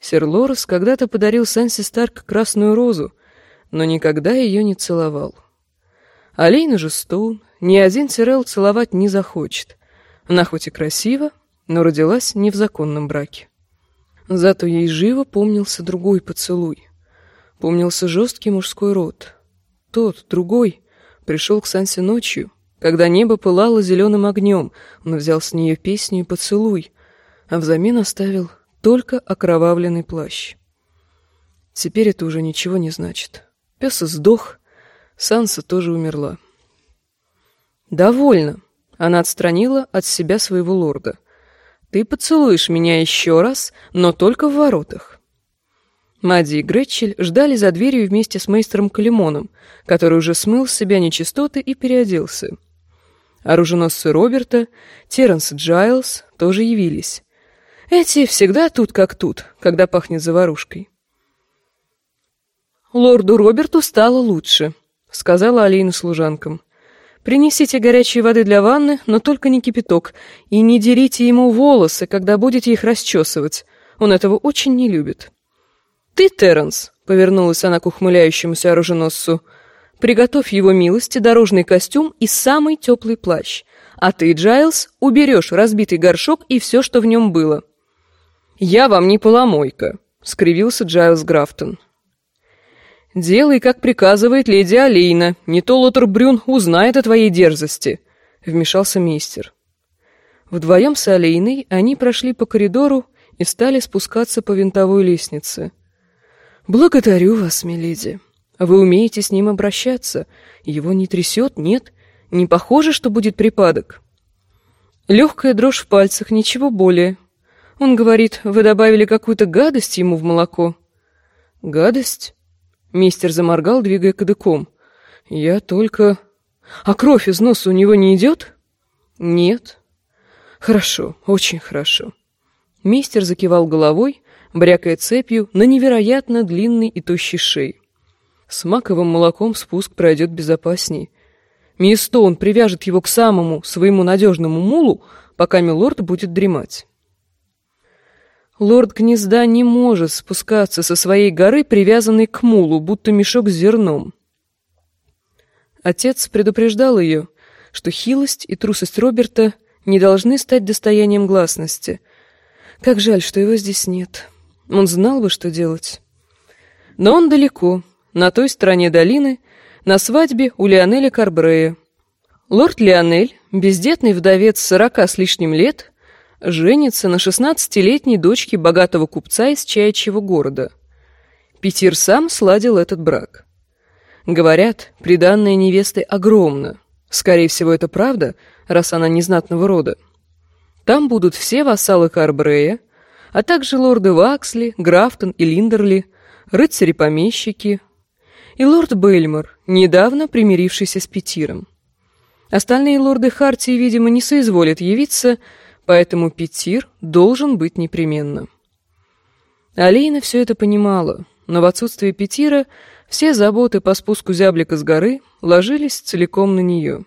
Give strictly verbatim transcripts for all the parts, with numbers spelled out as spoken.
Сир Лорес когда-то подарил Сансе Старк красную розу, но никогда ее не целовал. Алейна же Стоун ни один Тирелл целовать не захочет. Она хоть и красива, но родилась не в законном браке. Зато ей живо помнился другой поцелуй. Помнился жесткий мужской рот. Тот, другой, пришел к Сансе ночью, когда небо пылало зеленым огнем. Он взял с нее песню и поцелуй, а взамен оставил только окровавленный плащ. Теперь это уже ничего не значит. Пес сдох, Санса тоже умерла. «Довольно!» — она отстранила от себя своего лорда. «Ты поцелуешь меня еще раз, но только в воротах». Мадди и Гретчель ждали за дверью вместе с мейстером Калимоном, который уже смыл с себя нечистоты и переоделся. Оруженосцы Роберта, Терренс и Джайлз тоже явились. Эти всегда тут как тут, когда пахнет заварушкой. «Лорду Роберту стало лучше», — сказала Алейна служанкам. «Принесите горячей воды для ванны, но только не кипяток, и не дерите ему волосы, когда будете их расчесывать. Он этого очень не любит». «Ты, Терренс», — повернулась она к ухмыляющемуся оруженосцу, — «приготовь его милости дорожный костюм и самый теплый плащ, а ты, Джайлз, уберешь разбитый горшок и все, что в нем было». «Я вам не поломойка», — скривился Джайлз Графтон. «Делай, как приказывает леди Алейна, не то Лотар Брюн узнает о твоей дерзости», — вмешался мейстер. Вдвоем с Алейной они прошли по коридору и стали спускаться по винтовой лестнице. «Благодарю вас, миледи. Вы умеете с ним обращаться. Его не трясет, нет? Не похоже, что будет припадок?» Легкая дрожь в пальцах, ничего более. Он говорит, вы добавили какую-то гадость ему в молоко. «Гадость?» Мистер заморгал, двигая кадыком. «Я только... А кровь из носа у него не идет?» «Нет». «Хорошо, очень хорошо». Мистер закивал головой, брякая цепью на невероятно длинной и тощей шее. С маковым молоком спуск пройдет безопаснее. Мисс Стоун привяжет его к самому своему надежному мулу, пока милорд будет дремать. Лорд Гнезда не может спускаться со своей горы, привязанной к мулу, будто мешок с зерном. Отец предупреждал ее, что хилость и трусость Роберта не должны стать достоянием гласности. Как жаль, что его здесь нет. Он знал бы, что делать. Но он далеко, на той стороне долины, на свадьбе у Лионеля Карбрея. Лорд Лионель, бездетный вдовец сорока с лишним лет, женится на шестнадцатилетней дочке богатого купца из Чаячьего города. Питир сам сладил этот брак. Говорят, приданное невесты огромно. Скорее всего, это правда, раз она незнатного рода. Там будут все вассалы Карбрея, а также лорды Ваксли, Графтон и Линдерли, рыцари-помещики и лорд Бейльмор, недавно примирившийся с Питиром. Остальные лорды Хартии, видимо, не соизволят явиться, поэтому Питир должен быть непременно. Алейна все это понимала, но в отсутствие Питира все заботы по спуску зяблика с горы ложились целиком на нее.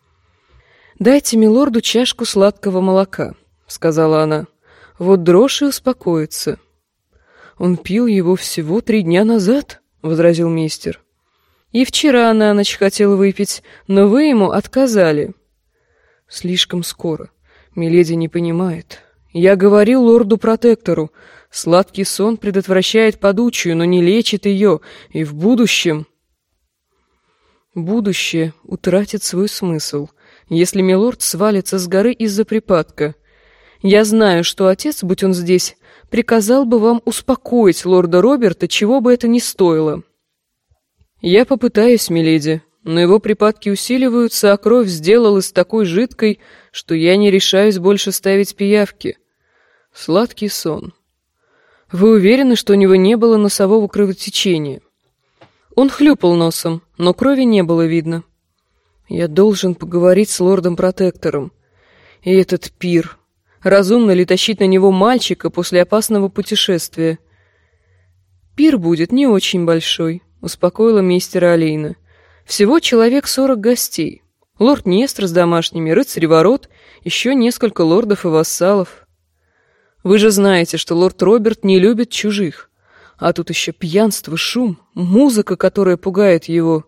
«Дайте милорду чашку сладкого молока», — сказала она. «Вот дрожь и успокоится». «Он пил его всего три дня назад», — возразил мистер. «И вчера на ночь хотел выпить, но вы ему отказали». «Слишком скоро. Миледи не понимает. Я говорил лорду-протектору, сладкий сон предотвращает падучую, но не лечит ее, и в будущем...» «Будущее утратит свой смысл, если милорд свалится с горы из-за припадка. Я знаю, что отец, будь он здесь, приказал бы вам успокоить лорда Роберта, чего бы это ни стоило». «Я попытаюсь, миледи, но его припадки усиливаются, а кровь сделалась такой жидкой, что я не решаюсь больше ставить пиявки. Сладкий сон. Вы уверены, что у него не было носового кровотечения?» Он хлюпал носом, но крови не было видно. «Я должен поговорить с лордом-протектором. И этот пир. Разумно ли тащить на него мальчика после опасного путешествия?» «Пир будет не очень большой», — успокоила мистера Алейна. «Всего человек сорок гостей. Лорд Нестор с домашними, рыцарь ворот, еще несколько лордов и вассалов». Вы же знаете, что лорд Роберт не любит чужих. А тут еще пьянство, шум, музыка, которая пугает его».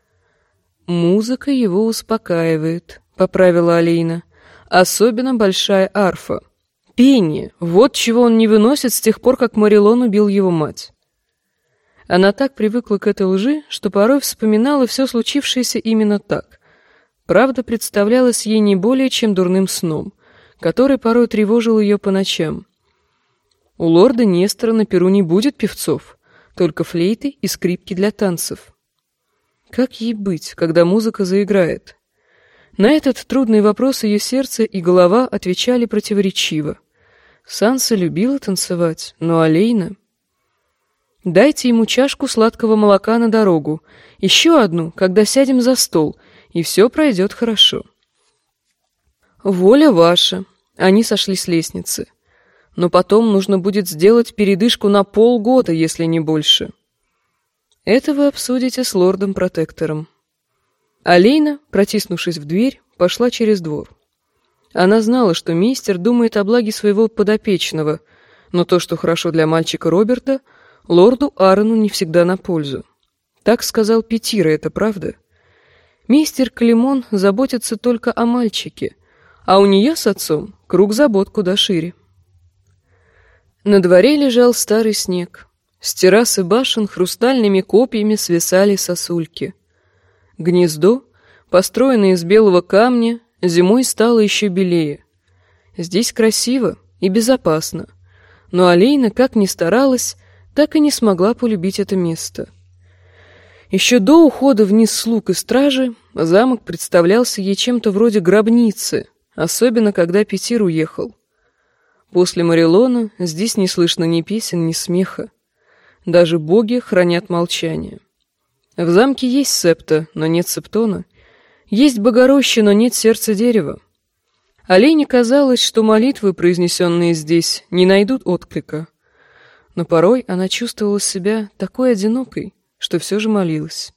«Музыка его успокаивает», — поправила Алейна. «Особенно большая арфа. Пение — вот чего он не выносит с тех пор, как Мориллон убил его мать». Она так привыкла к этой лжи, что порой вспоминала все случившееся именно так. Правда представлялась ей не более чем дурным сном, который порой тревожил ее по ночам. У лорда Нестора на перу не будет певцов, только флейты и скрипки для танцев. Как ей быть, когда музыка заиграет? На этот трудный вопрос ее сердце и голова отвечали противоречиво. Санса любила танцевать, но Алейна... «Дайте ему чашку сладкого молока на дорогу, еще одну, когда сядем за стол, и все пройдет хорошо». «Воля ваша», — они сошли с лестницы. «Но потом нужно будет сделать передышку на полгода, если не больше». «Это вы обсудите с лордом-протектором». Алейна, протиснувшись в дверь, пошла через двор. Она знала, что мейстер думает о благе своего подопечного, но то, что хорошо для мальчика Роберта, лорду Аарону не всегда на пользу. Так сказал Петира, это правда? Мейстер Климон заботится только о мальчике, а у нее с отцом круг забот куда шире. На дворе лежал старый снег. С террасы башен хрустальными копьями свисали сосульки. Гнездо, построенное из белого камня, зимой стало еще белее. Здесь красиво и безопасно, но Алейна, как ни старалась, так и не смогла полюбить это место. Еще до ухода вниз слуг и стражи замок представлялся ей чем-то вроде гробницы, особенно когда Петир уехал. После Мориллона здесь не слышно ни песен, ни смеха. Даже боги хранят молчание. В замке есть септа, но нет септона. Есть богороща, но нет сердца дерева. Алейне казалось, что молитвы, произнесенные здесь, не найдут отклика. Но порой она чувствовала себя такой одинокой, что все же молилась.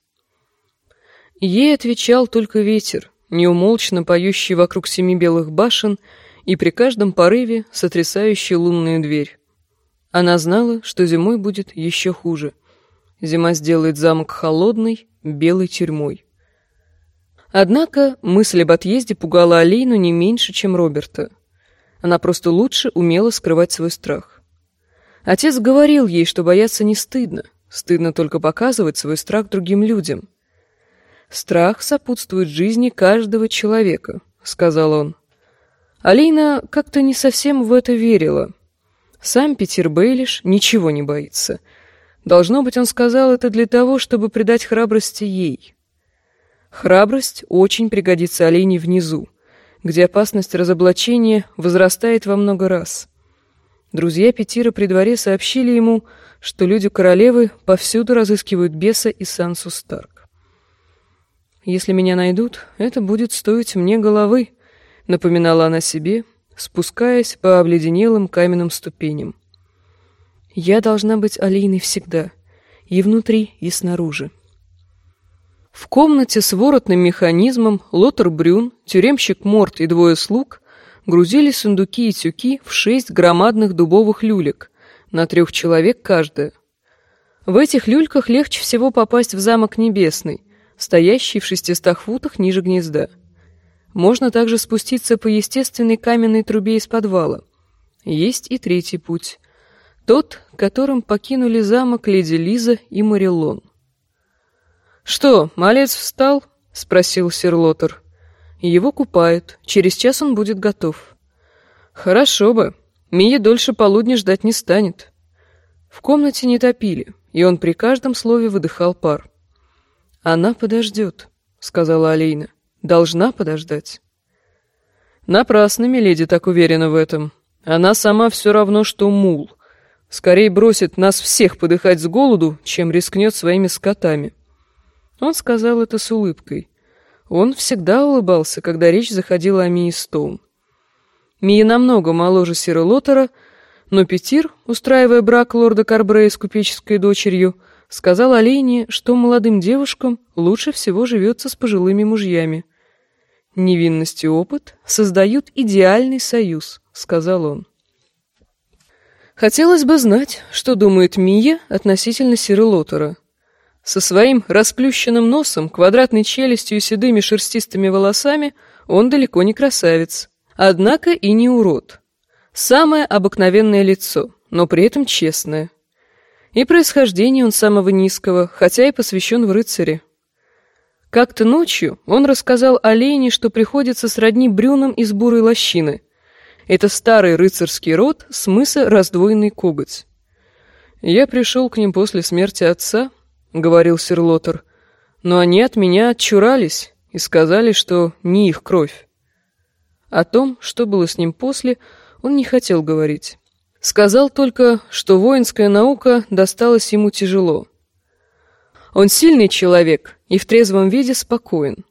Ей отвечал только ветер, неумолчно поющий вокруг семи белых башен и при каждом порыве сотрясающий лунную дверь. Она знала, что зимой будет еще хуже. Зима сделает замок холодной, белой тюрьмой. Однако мысль об отъезде пугала Алейну не меньше, чем Роберта. Она просто лучше умела скрывать свой страх. Отец говорил ей, что бояться не стыдно, стыдно только показывать свой страх другим людям. «Страх сопутствует жизни каждого человека», — сказал он. Алейна как-то не совсем в это верила. Сам Петир Бейлиш ничего не боится. Должно быть, он сказал это для того, чтобы придать храбрости ей. Храбрость очень пригодится Алейне внизу, где опасность разоблачения возрастает во много раз. Друзья Петира при дворе сообщили ему, что люди королевы повсюду разыскивают беса и Сансу Старк. «Если меня найдут, это будет стоить мне головы», — напоминала она себе, спускаясь по обледенелым каменным ступеням. «Я должна быть Алейной всегда, и внутри, и снаружи». В комнате с воротным механизмом Лотар Брюн, тюремщик Морт и двое слуг грузили сундуки и тюки в шесть громадных дубовых люлек, на трех человек каждая. В этих люльках легче всего попасть в замок Небесный, стоящий в шестистах футах ниже гнезда. Можно также спуститься по естественной каменной трубе из подвала. Есть и третий путь, тот, которым покинули замок леди Лиза и Мориллон. «Что, малец встал?» — спросил сир Лотар. «Его купают. Через час он будет готов». «Хорошо бы. Мия дольше полудня ждать не станет». В комнате не топили, и он при каждом слове выдыхал пар. «Она подождет», — сказала Алейна. «Должна подождать». «Напрасно миледи так уверена в этом. Она сама все равно, что мул. Скорее бросит нас всех подыхать с голоду, чем рискнет своими скотами». Он сказал это с улыбкой. Он всегда улыбался, когда речь заходила о Мии Стоун. Мия намного моложе сира Лотара, но Петир, устраивая брак лорда Карбрея с купеческой дочерью, сказал Алейне, что молодым девушкам лучше всего живется с пожилыми мужьями. «Невинность и опыт создают идеальный союз», — сказал он. Хотелось бы знать, что думает Мия относительно Сира Лотера. Со своим расплющенным носом, квадратной челюстью и седыми шерстистыми волосами он далеко не красавец. Однако и не урод. Самое обыкновенное лицо, но при этом честное. И происхождение он самого низкого, хотя и посвящен в рыцари. Как-то ночью он рассказал Олене, что приходится сродни брюнам из бурой лощины. Это старый рыцарский род с мыса Раздвоенный Коготь. «Я пришел к ним после смерти отца», — говорил сир Лотер, «но они от меня отчурались и сказали, что не их кровь». О том, что было с ним после, он не хотел говорить. Сказал только, что воинская наука досталась ему тяжело. Он сильный человек и в трезвом виде спокоен.